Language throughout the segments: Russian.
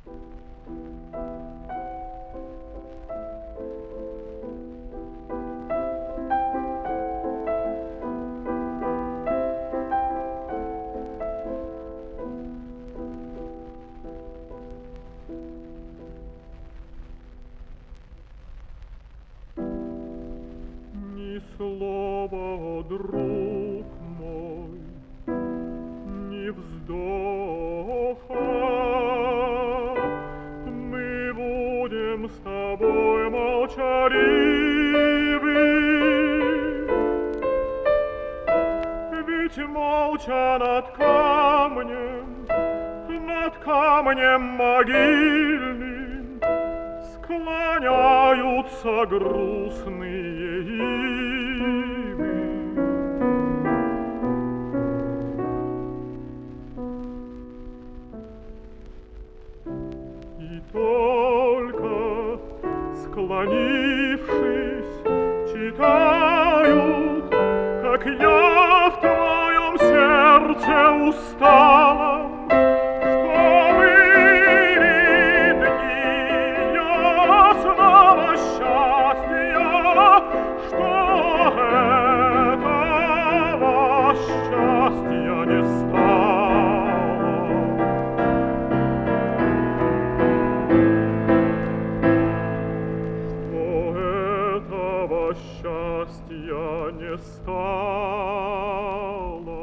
Ни слова, друг мой, ни вздоха. Мы будем с тобой молчаливы, ведь молча над камнем могильным склоняются грустные ивы. И только склонившись, читают, как я в твоем сердце усталом, счастья не стало. Что этого счастья не стало.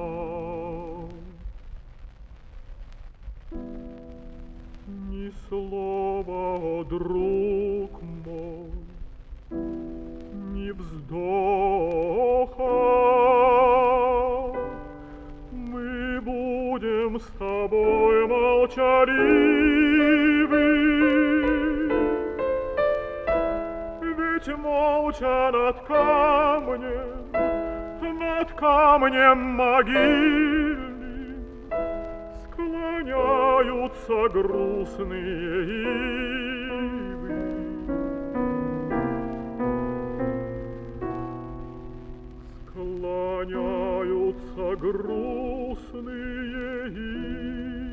Ни слова, друг мой, ни вздоха. Будем с тобой молчаливы, ведь молча над камнем могильным склоняются грустные ивы. Склоняются грустные ивы.